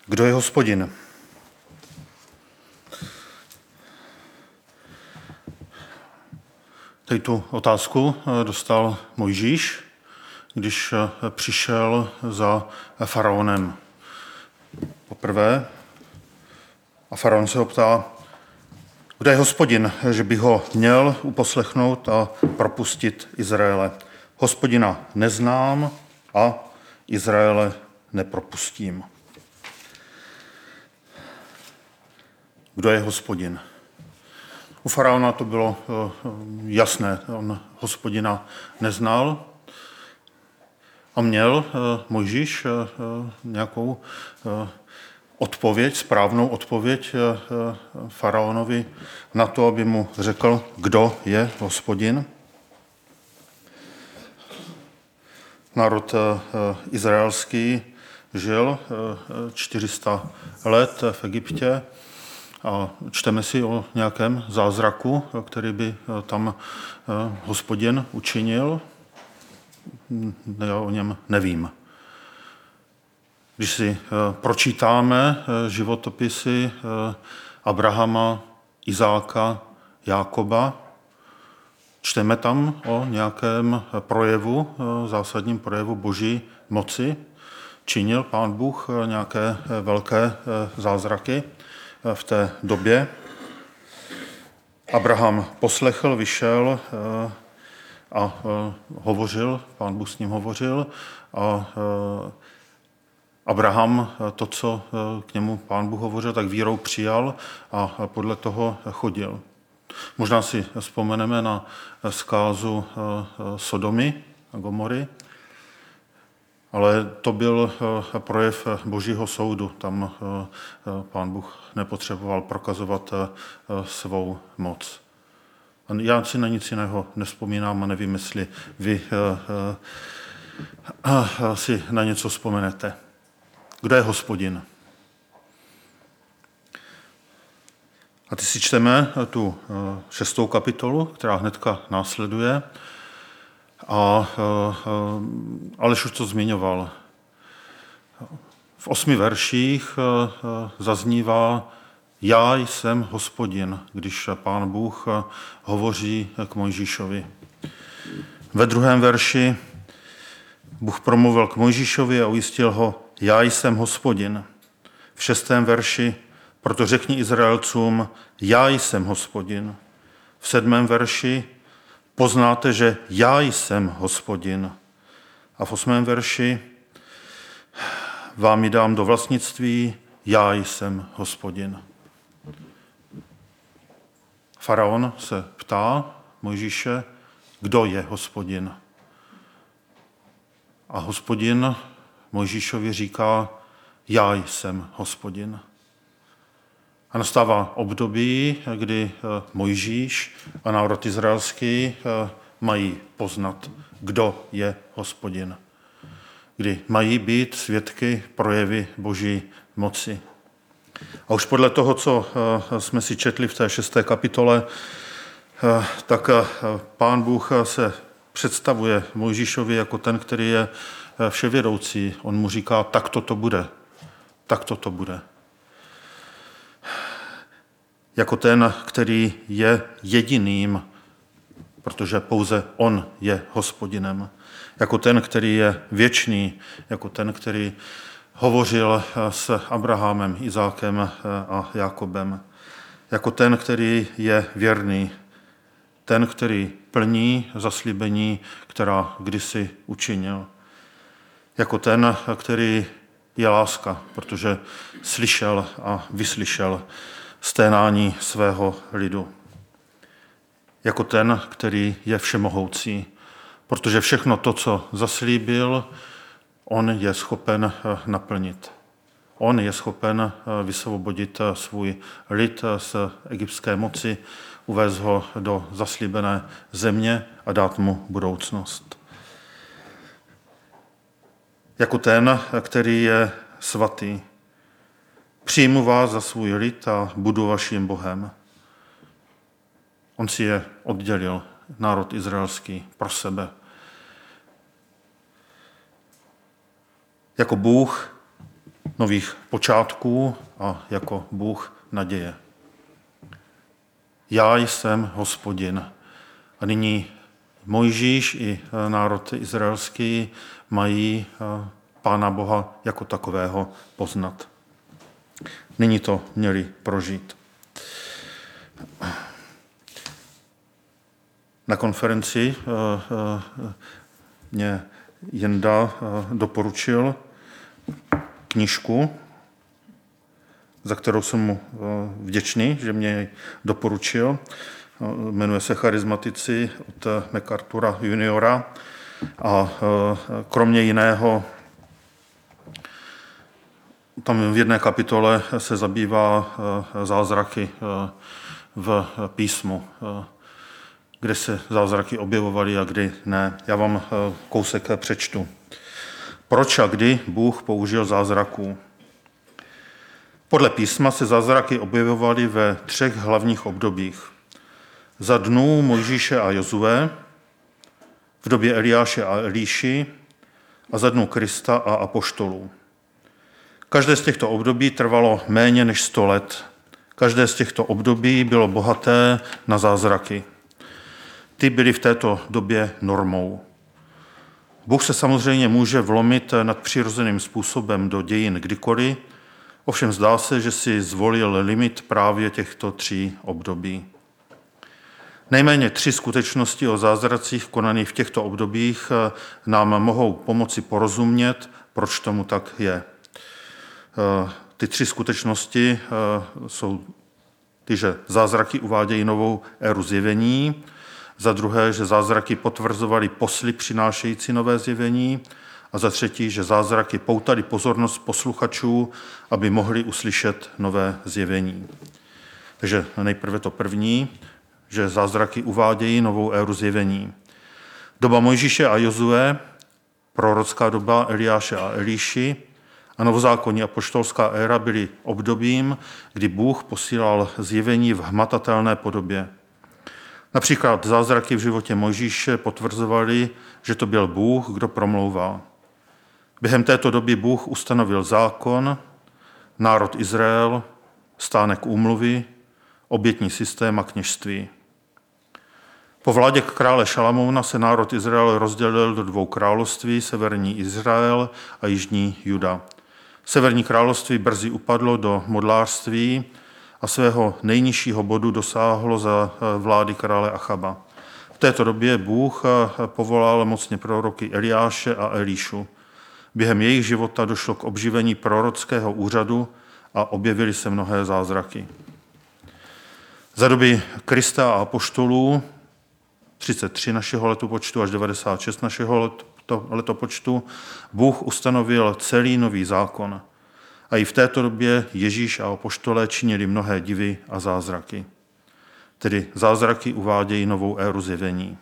Kdo je Hospodin? Tady tu otázku dostal Mojžíš, když přišel za faraonem poprvé. A faraon se ho ptá, kdo je Hospodin, že by ho měl uposlechnout a propustit Izraele. Hospodina neznám a Izraele nepropustím. Kdo je Hospodin? U faraona to bylo jasné, on Hospodina neznal a měl Mojžíš nějakou odpověď, správnou odpověď faraonovi na to, aby mu řekl, kdo je Hospodin. Národ izraelský žil 400 let v Egyptě a čteme si o nějakém zázraku, který by tam Hospodin učinil. Já o něm nevím. Když si pročítáme životopisy Abrahama, Izáka, Jákoba, čteme tam o nějakém projevu, zásadním projevu Boží moci. Činil Pán Bůh nějaké velké zázraky v té době. Abraham poslechl, vyšel a hovořil, Pán Bůh s ním hovořil a Abraham to, co k němu Pán Bůh hovořil, tak vírou přijal a podle toho chodil. Možná si vzpomeneme na zkázu Sodomy a Gomory, ale to byl projev Božího soudu. Tam Pán Bůh nepotřeboval prokazovat svou moc. Já si na nic jiného nevzpomínám a nevím, jestli vy si na něco vzpomenete. Kdo je Hospodin? A teď si čteme tu 6. kapitolu, která hnedka následuje. A Aleš už to zmiňoval. V 8 verších zaznívá Já jsem Hospodin, když Pán Bůh hovoří k Mojžíšovi. Ve 2. verši Bůh promluvil k Mojžíšovi a ujistil ho Já jsem Hospodin. V 6. verši Proto řekni Izraelcům Já jsem Hospodin. V 7. verši Poznáte, že já jsem Hospodin. A v 8. verši Vám ji dám do vlastnictví, já jsem Hospodin. Faraon se ptá Mojžíše, kdo je Hospodin. A Hospodin Mojžíšovi říká, já jsem Hospodin. A nastává období, kdy Mojžíš a národ izraelský mají poznat, kdo je Hospodin. Kdy mají být svědky projevy Boží moci. A už podle toho, co jsme si četli v té 6. kapitole, tak Pán Bůh se představuje Mojžíšovi jako ten, který je vševědoucí. On mu říká, tak to bude. Tak to bude. Jako ten, který je jediným, protože pouze on je Hospodinem. Jako ten, který je věčný, jako ten, který hovořil s Abrahamem, Izákem a Jákobem. Jako ten, který je věrný, ten, který plní zaslíbení, která kdysi učinil. Jako ten, který je láska, protože slyšel a vyslyšel sténání svého lidu. Jako ten, který je všemohoucí, protože všechno to, co zaslíbil, on je schopen naplnit. On je schopen vysvobodit svůj lid z egyptské moci, uvést ho do zaslíbené země a dát mu budoucnost. Jako ten, který je svatý. Přijmu vás za svůj lid a budu vaším Bohem. On si je oddělil, národ izraelský, pro sebe. Jako Bůh, nových počátků a jako Bůh naděje. Já jsem Hospodin. A nyní Mojžíš i národ izraelský mají Pána Boha jako takového poznat. Nyní to měli prožít. Na konferenci mě Jenda doporučil knížku, za kterou jsem mu vděčný, že mě ji doporučil. Jmenuje se Charismatici od MacArthura juniora a kromě jiného tam v jedné kapitole se zabývá zázraky v písmu, kde se zázraky objevovaly a kdy ne. Já vám kousek přečtu. Proč a kdy Bůh použil zázraků? Podle písma se zázraky objevovaly ve 3 hlavních obdobích. Za dnů Mojžíše a Jozue, v době Eliáše a Elíši a za dnů Krista a apoštolů. Každé z těchto období trvalo méně než 100 let. Každé z těchto období bylo bohaté na zázraky. Ty byly v této době normou. Bůh se samozřejmě může vlomit nadpřirozeným způsobem do dějin kdykoliv, ovšem zdá se, že si zvolil limit právě těchto 3 období. Nejméně 3 skutečnosti o zázracích konaných v těchto obdobích nám mohou pomoci porozumět, proč tomu tak je. Ty 3 skutečnosti jsou ty, že zázraky uvádějí novou éru zjevení, za druhé, že zázraky potvrzovaly posly přinášející nové zjevení a za třetí, že zázraky poutaly pozornost posluchačů, aby mohli uslyšet nové zjevení. Takže nejprve to první, že zázraky uvádějí novou éru zjevení. Doba Mojžíše a Jozue, prorocká doba Eliáše a Elíši a novozákonní apoštolská éra byly obdobím, kdy Bůh posílal zjevení v hmatatelné podobě. Například zázraky v životě Mojžíše potvrzovaly, že to byl Bůh, kdo promlouvá. Během této doby Bůh ustanovil zákon, národ Izrael, stánek úmluvy, obětní systém a kněžství. Po vládě krále Šalamouna se národ Izrael rozdělil do 2 království, severní Izrael a jižní Juda. Severní království brzy upadlo do modlářství a svého nejnižšího bodu dosáhlo za vlády krále Achaba. V této době Bůh povolal mocně proroky Eliáše a Elíšu. Během jejich života došlo k obživení prorockého úřadu a objevily se mnohé zázraky. Za doby Krista a apoštolů 33 našeho letopočtu až 96 našeho letopočtu Bůh ustanovil celý nový zákon. A i v této době Ježíš a apoštolé činili mnohé divy a zázraky. Tedy zázraky uvádějí novou éru zjevení.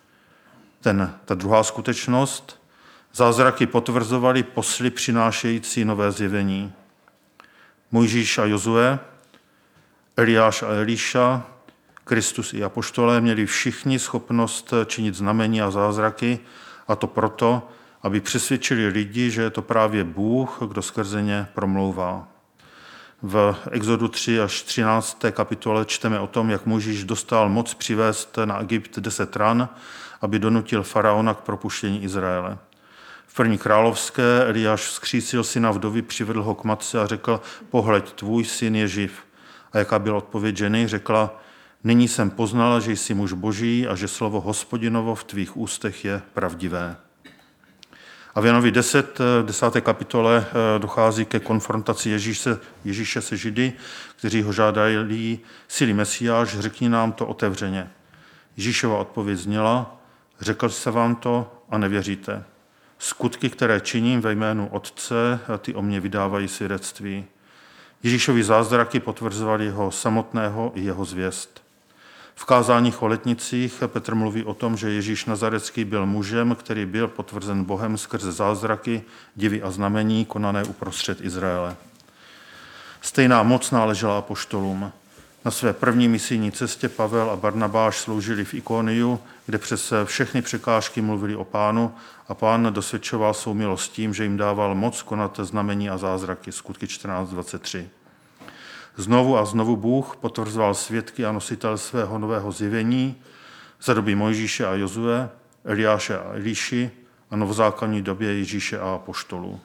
Ta druhá skutečnost, zázraky potvrzovaly posly přinášející nové zjevení. Mojžíš a Jozue, Eliáš a Elíša, Kristus i apoštolé měli všichni schopnost činit znamení a zázraky, a to proto, aby přesvědčili lidi, že je to právě Bůh, kdo skrze ně promlouvá. V Exodu 3 až 13. kapitole čteme o tom, jak Mojžíš dostal moc přivést na Egypt 10 ran, aby donutil faraona k propuštění Izraele. V 1. královské Eliáš vzkřísil syna vdovy, přivedl ho k matce a řekl: pohleď, tvůj syn je živ. A jaká byla odpověď ženy? Řekla: nyní jsem poznala, že jsi muž boží a že slovo Hospodinovo v tvých ústech je pravdivé. A v Janovi 10. kapitole dochází ke konfrontaci Ježíše se Židy, kteří ho žádají: Jsi-li Mesiáš, řekni nám to otevřeně. Ježíšova odpověď zněla: řekl jsem vám to a nevěříte. Skutky, které činím ve jménu Otce, ty o mě vydávají svědectví. Ježíšovi zázraky potvrzovaly jeho samotného i jeho zvěst. V kázáních o letnicích Petr mluví o tom, že Ježíš Nazarecký byl mužem, který byl potvrzen Bohem skrze zázraky, divy a znamení konané uprostřed Izraele. Stejná moc náležela apoštolům. Na své první misijní cestě Pavel a Barnabáš sloužili v Ikoniu, kde přes všechny překážky mluvili o Pánu a Pán dosvědčoval svou milost tím, že jim dával moc konat znamení a zázraky. Skutky 14:23. Znovu a znovu Bůh potvrzoval svědky a nositel svého nového zjevení za doby Mojžíše a Jozue, Eliáše a Eliši a novozákonní době Ježíše a apoštolů.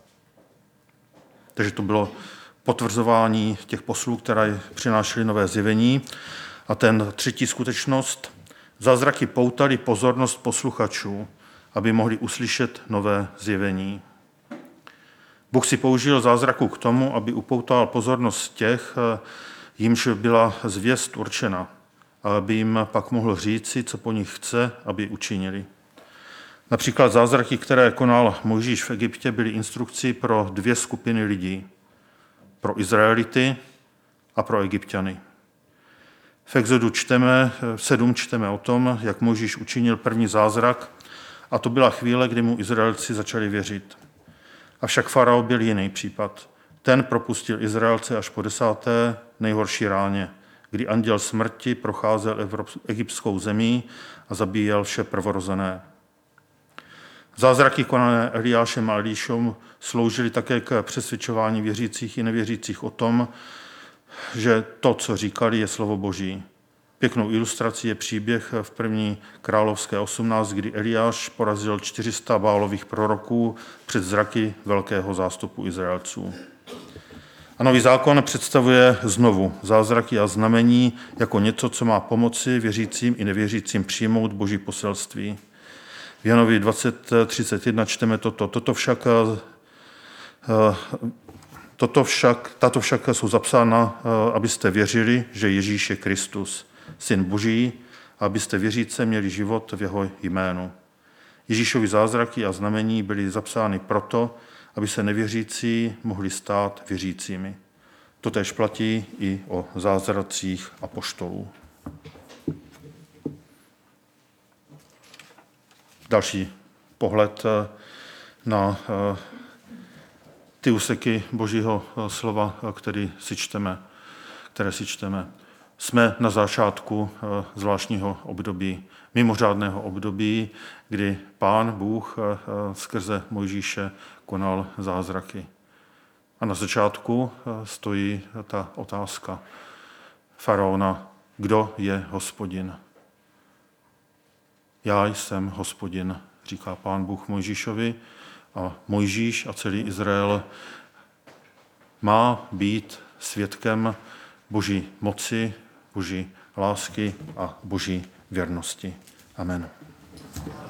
Takže to bylo potvrzování těch poslů, které přinášely nové zjevení. A ten třetí skutečnost, zázraky poutaly pozornost posluchačů, aby mohli uslyšet nové zjevení. Bůh si použil zázraku k tomu, aby upoutal pozornost těch, jimž byla zvěst určena, a aby jim pak mohl říci, co po nich chce, aby učinili. Například zázraky, které konal Mojžíš v Egyptě, byly instrukcí pro dvě skupiny lidí. Pro Izraelity a pro Egypťany. V Exodu 7 čteme o tom, jak Mojžíš učinil první zázrak, a to byla chvíle, kdy mu Izraelci začali věřit. Avšak farao byl jiný případ. Ten propustil Izraelce až po 10. nejhorší ráně, kdy anděl smrti procházel egyptskou zemí a zabíjel vše prvorozené. Zázraky konané Eliášem a Elišou sloužily také k přesvědčování věřících i nevěřících o tom, že to, co říkali, je slovo Boží. Pěknou ilustrací je příběh v 1. královské 18, kdy Eliáš porazil 400 Bálových proroků před zraky velkého zástupu Izraelců. A nový zákon představuje znovu zázraky a znamení jako něco, co má pomoci věřícím i nevěřícím přijmout Boží poselství. V Janovi 20:31 čteme toto. Tato však jsou zapsána, abyste věřili, že Ježíš je Kristus, Syn Boží, a abyste věříce měli život v jeho jménu. Ježíšovi zázraky a znamení byly zapsány proto, aby se nevěřící mohli stát věřícími. Totéž platí i o zázracích apoštolů. Další pohled na ty úseky Božího slova, které si čteme. Jsme na začátku zvláštního období, mimořádného období, kdy Pán Bůh skrze Mojžíše konal zázraky. A na začátku stojí ta otázka faraona, kdo je Hospodin? Já jsem Hospodin, říká Pán Bůh Mojžíšovi, a Mojžíš a celý Izrael má být svědkem Boží moci, Boží lásky a Boží věrnosti. Amen.